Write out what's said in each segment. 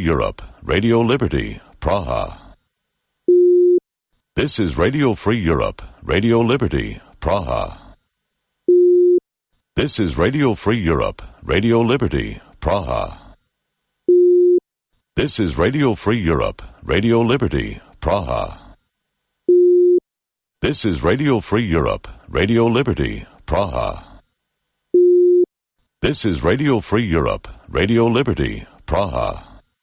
Europe, Radio Liberty, Praha. This is Radio Free Europe, Radio Liberty, Praha. This is Radio Free Europe, Radio Liberty, Praha. This is Radio Free Europe, Radio Liberty, Praha. This is Radio Free Europe, Radio Liberty, Praha. This is Radio Free Europe, Radio Liberty, Praha.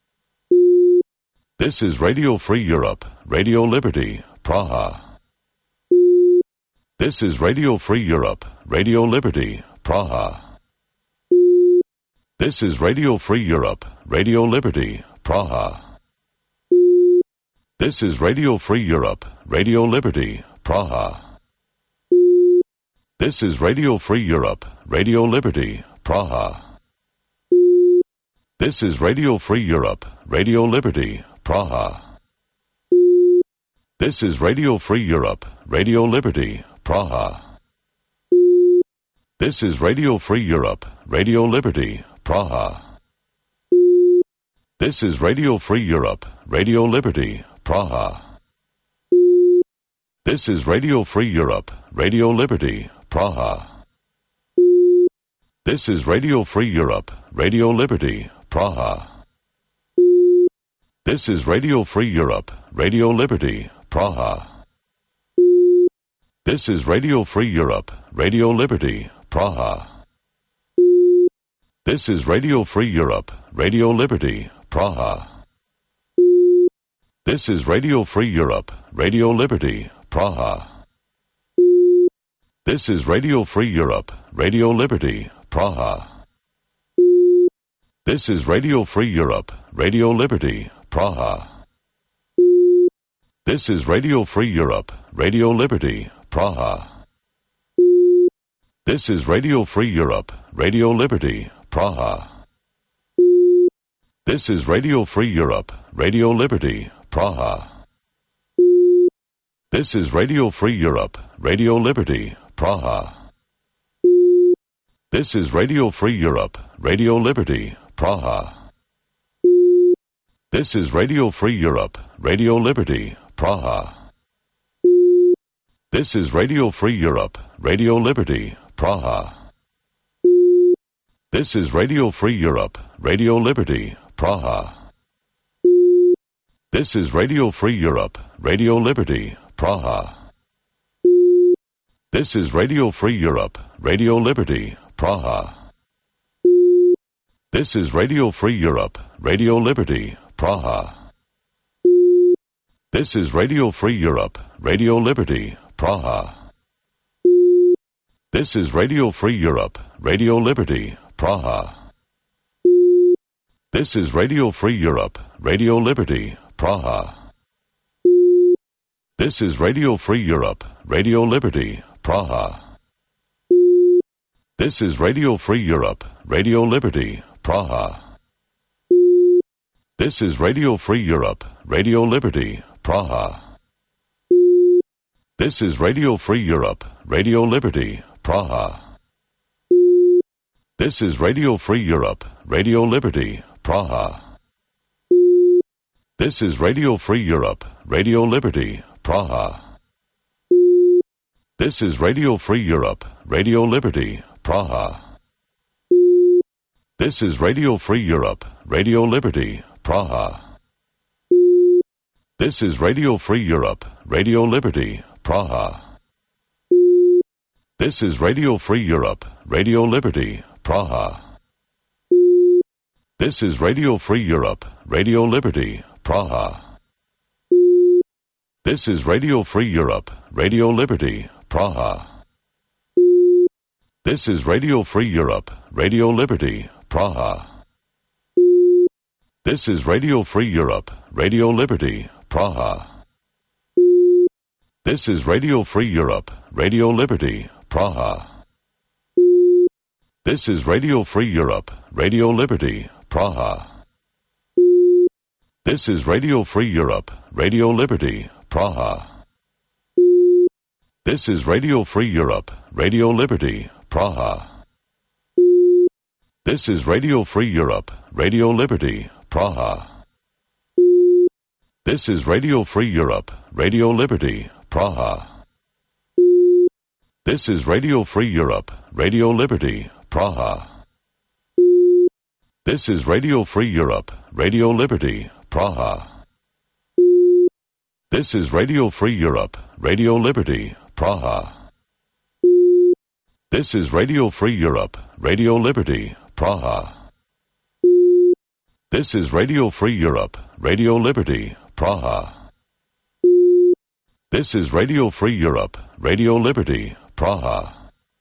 This is Radio Free Europe, Radio Liberty, Praha. This is Radio Free Europe, Radio Liberty, Praha. This is Radio Free Europe, Radio Liberty, Praha. This is Radio Free Europe, Radio Liberty, Praha. This is Radio Free Europe, Radio Liberty, Praha. This is Radio Free Europe, Radio Liberty, Praha. This is Radio Free Europe, Radio Liberty, Praha. This is Radio Free Europe, Radio Liberty, Praha. This is Radio Free Europe, Radio Liberty, Praha. This is Radio Free Europe, Radio Liberty, Praha. This is Radio Free Europe, Radio Liberty, Praha. This is Radio Free Europe, Radio Liberty, Praha. This is Radio Free Europe, Radio Liberty, Praha. This is Radio Free Europe, Radio Liberty, Praha. This is Radio Free Europe, Radio Liberty, Praha. This is Radio Free Europe, Radio Liberty, Praha. This is Radio Free Europe, Radio Liberty, Praha. This is Radio Free Europe, Radio Liberty, Praha. This is Radio Free Europe, Radio Liberty, Praha. This is Radio Free Europe, Radio Liberty, Praha. This is Radio Free Europe, Radio Liberty, Praha. This is Radio Free Europe, Radio Liberty, Praha. This is Radio Free Europe, Radio Liberty, Praha. This is Radio Free Europe, Radio Liberty, Praha. This is Radio Free Europe, Radio Liberty, Praha. This is Radio Free Europe, Radio Liberty, Praha. This is Radio Free Europe, Radio Liberty, Praha. This is Radio Free Europe, Radio Liberty, Praha. This is Radio Free Europe, Radio Liberty, Praha. This is Radio Free Europe, Radio Liberty, Praha. This is Radio Free Europe, Radio Liberty, Praha. This is Radio Free Europe, Radio Liberty, Praha. This is Radio Free Europe, Radio Liberty, Praha. This is Radio Free Europe, Radio Liberty, Praha. This is Radio Free Europe, Radio Liberty, Praha. This is Radio Free Europe, Radio Liberty, Praha. This is Radio Free Europe, Radio Liberty, Praha. This is Radio Free Europe, Radio Liberty, Praha. This is Radio Free Europe, Radio Liberty, Praha. This is Radio Free Europe, Radio Liberty, Praha. This is Radio Free Europe, Radio Liberty, Praha. This is Radio Free Europe, Radio Liberty, Praha. This is Radio Free Europe, Radio Liberty, Praha. This is Radio Free Europe, Radio Liberty, Praha. This is Radio Free Europe, Radio Liberty, Praha. This is Radio Free Europe, Radio Liberty, Praha. This is Radio Free Europe, Radio Liberty, Praha. This is Radio Free Europe, Radio Liberty, Praha. This is Radio Free Europe, Radio Liberty, Praha. This is Radio Free Europe, Radio Liberty, Praha. This is Radio Free Europe, Radio Liberty, Praha. This is Radio Free Europe, Radio Liberty, Praha. This is Radio Free Europe, Radio Liberty, Praha. This is Radio Free Europe, Radio Liberty, Praha. This is Radio Free Europe, Radio Liberty, Praha. This is Radio Free Europe, Radio Liberty, Praha. This is Radio Free Europe, Radio Liberty, Praha.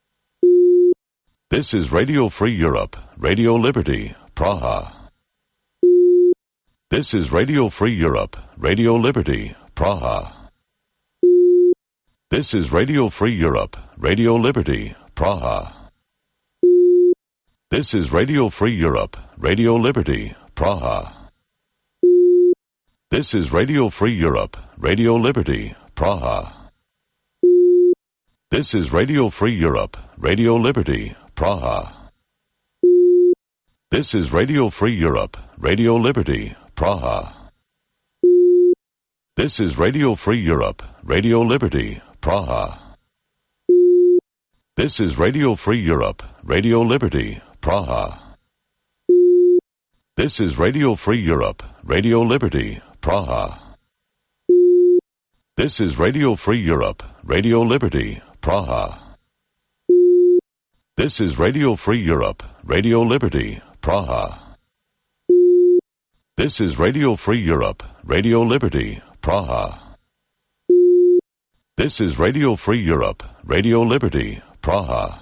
This is Radio Free Europe, Radio Liberty, Praha. This is Radio Free Europe, Radio Liberty, Praha. This is Radio Free Europe, Radio Liberty, Praha. This is Radio Free Europe, Radio Liberty, Praha. This is Radio Free Europe, Radio Liberty, Praha. This is Radio Free Europe, Radio Liberty, Praha. This is Radio Free Europe, Radio Liberty, Praha. This is Radio Free Europe, Radio Liberty, Praha. This is Radio Free Europe, Radio Liberty, Praha. This is Radio Free Europe, Radio Liberty, Praha. This is Radio Free Europe, Radio Liberty, Praha. This is Radio Free Europe, Radio Liberty, Praha. This is Radio Free Europe, Radio Liberty, Praha. This is Radio Free Europe, Radio Liberty, Praha.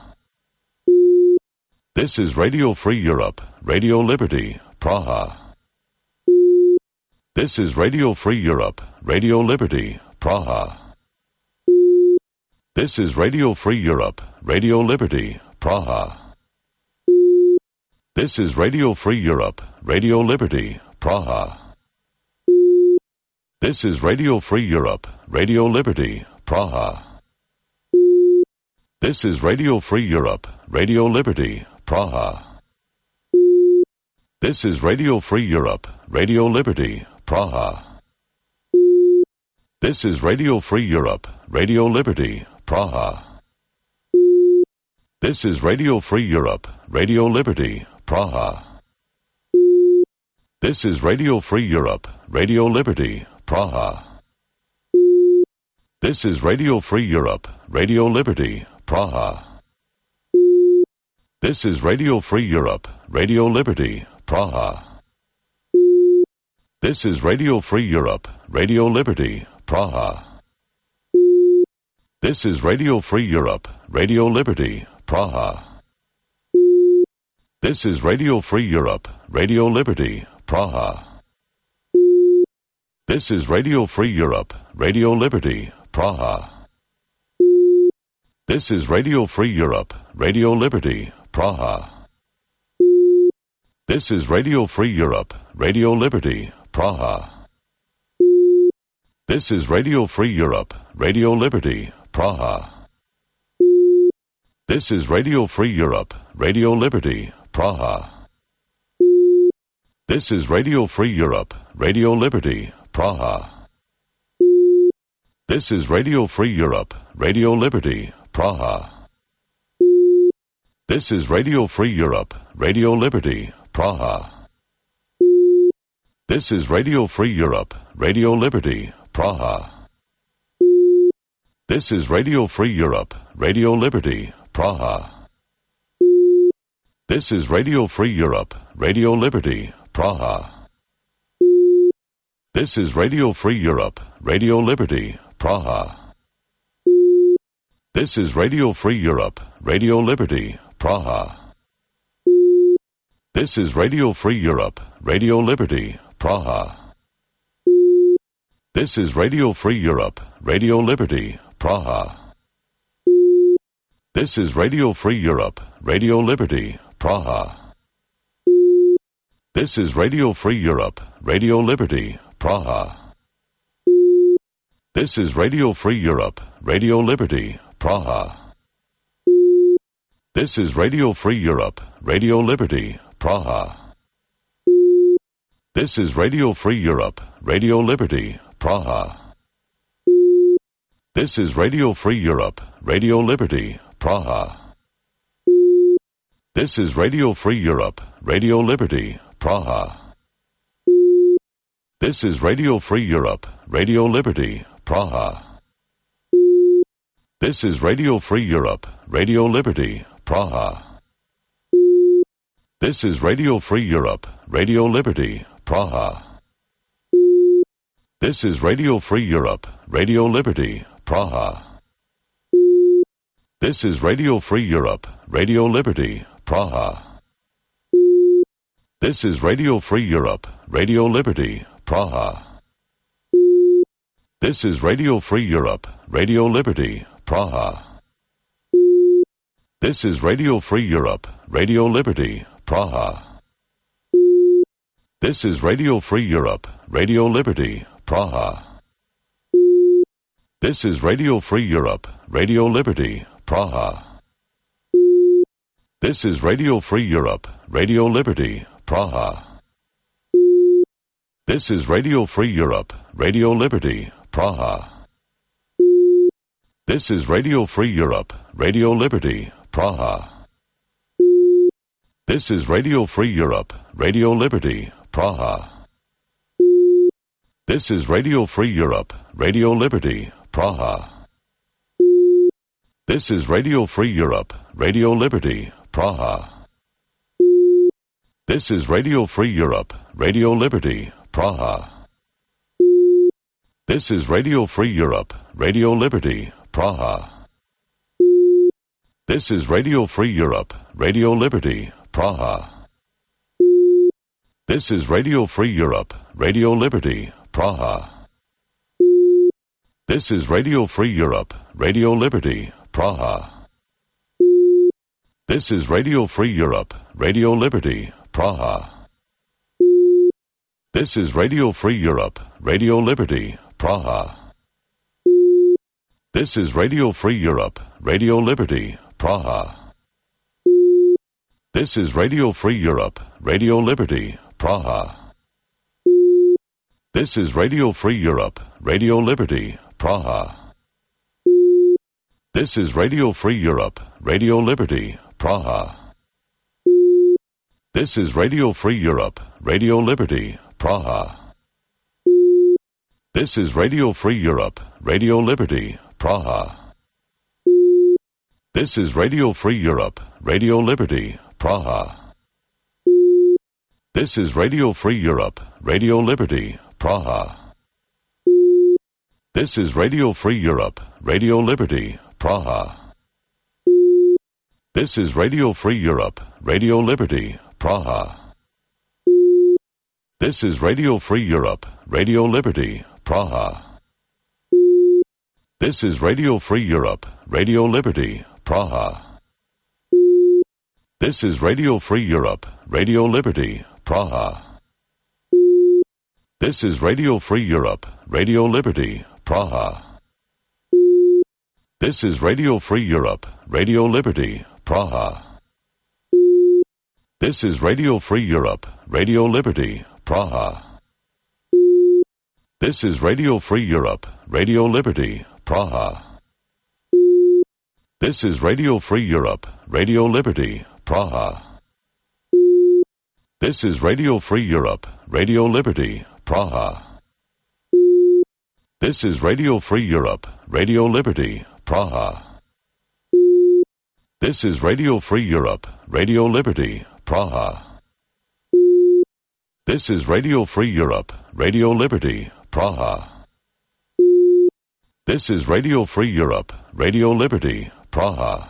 This is Radio Free Europe, Radio Liberty, Praha. This is Radio Free Europe, Radio Liberty, Praha. This is Radio Free Europe, Radio Liberty, Praha. This is Radio Free Europe, Radio Liberty, Praha. This is Radio Free Europe, Radio Liberty, Praha. This is Radio Free Europe, Radio Liberty, Praha. This is Radio Free Europe, Radio Liberty, Praha. This is Radio Free Europe, Radio Liberty, Praha. This is Radio Free Europe, Radio Liberty, Praha. This is Radio Free Europe, Radio Liberty, Praha. This is Radio Free Europe, Radio Liberty, Praha. This is Radio Free Europe, Radio Liberty, Praha. This is Radio Free Europe, Radio Liberty, Praha. This is Radio Free Europe, Radio Liberty, Praha. This is Radio Free Europe, Radio Liberty, Praha. This is Radio Free Europe, Radio Liberty, Praha. This is Radio Free Europe, Radio Liberty, Praha. This is Radio Free Europe, Radio Liberty, Praha. This is Radio Free Europe, Radio Liberty, Praha. This is Radio Free Europe, Radio Liberty, Praha. This is Radio Free Europe, Radio Liberty, Praha. This is Radio Free Europe, Radio Liberty, Praha. This is Radio Free Europe, Radio Liberty, Praha. This is Radio Free Europe, Radio Liberty, Praha. This is Radio Free Europe, Radio Liberty, Praha. This is Radio Free Europe, Radio Liberty, Praha. This is Radio Free Europe, Radio Liberty, Praha. This is Radio Free Europe, Radio Liberty, Praha. This is Radio Free Europe, Radio Liberty, Praha. This is Radio Free Europe, Radio Liberty, Praha. This is Radio Free Europe, Radio Liberty, Praha. This is Radio Free Europe, Radio Liberty, Praha. This is Radio Free Europe, Radio Liberty, Praha. This is Radio Free Europe, Radio Liberty, Praha. This is Radio Free Europe, Radio Liberty, Praha. This is Radio Free Europe, Radio Liberty, Praha. This is Radio Free Europe, Radio Liberty, Praha. This is Radio Free Europe, Radio Liberty, Praha. This is Radio Free Europe, Radio Liberty, Praha. This is Radio Free Europe, Radio Liberty, Praha. This is Radio Free Europe, Radio Liberty, Praha. This is Radio Free Europe, Radio Liberty, Praha. This is Radio Free Europe, Radio Liberty, Praha. This is Radio Free Europe, Radio Liberty, Praha. This is Radio Free Europe, Radio Liberty, Praha. This is Radio Free Europe, Radio Liberty, Praha. This is Radio Free Europe, Radio Liberty, Praha. This is Radio Free Europe, Radio Liberty, Praha. This is Radio Free Europe, Radio Liberty, Praha. This is Radio Free Europe, Radio Liberty, Praha. This is Radio Free Europe, Radio Liberty, Praha. This is Radio Free Europe, Radio Liberty, Praha. This is Radio Free Europe, Radio Liberty, Praha. This is Radio Free Europe, Radio Liberty, Praha. This is Radio Free Europe, Radio Liberty, Praha. This is Radio Free Europe, Radio Liberty, Praha. This is Radio Free Europe, Radio Liberty, Praha. This is Radio Free Europe, Radio Liberty, Praha. This is Radio Free Europe, Radio Liberty, Praha. This is Radio Free Europe, Radio Liberty, Praha. This is Radio Free Europe, Radio Liberty, Praha. This is Radio Free Europe, Radio Liberty, Praha. This is Radio Free Europe, Radio Liberty, Praha. This is Radio Free Europe, Radio Liberty, Praha. This is Radio Free Europe, Radio Liberty, Praha. This is Radio Free Europe, Radio Liberty, Praha. This is Radio Free Europe, Radio Liberty, Praha. This is Radio Free Europe, Radio Liberty, Praha. This is Radio Free Europe, Radio Liberty, Praha. This is Radio Free Europe, Radio Liberty, Praha. This is Radio Free Europe, Radio Liberty, Praha. This is Radio Free Europe, Radio Liberty, Praha. This is Radio Free Europe, Radio Liberty, Praha. This is Radio Free Europe, Radio Liberty, Praha. This is Radio Free Europe, Radio Liberty, Praha. This is Radio Free Europe, Radio Liberty, Praha. This is Radio Free Europe, Radio Liberty, Praha. This is Radio Free Europe, Radio Liberty, Praha. This is Radio Free Europe, Radio Liberty, Praha. This is Radio Free Europe, Radio Liberty, Praha. This is Radio Free Europe, Radio Liberty, Praha. This is Radio Free Europe, Radio Liberty, Praha. This is Radio Free Europe, Radio Liberty, Praha.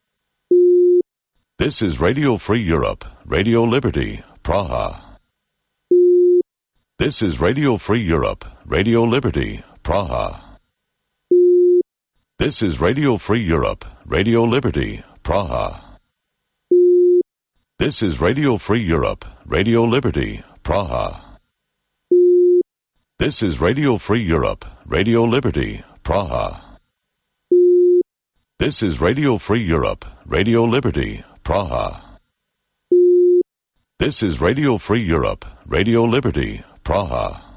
This is Radio Free Europe, Radio Liberty, Praha. This is Radio Free Europe, Radio Liberty, Praha. This is Radio Free Europe, Radio Liberty, Praha. This is Radio Free Europe, Radio Liberty, Praha. This is Radio Free Europe, Radio Liberty, Praha. This is Radio Free Europe, Radio Liberty, Praha. This is Radio Free Europe, Radio Liberty, Praha.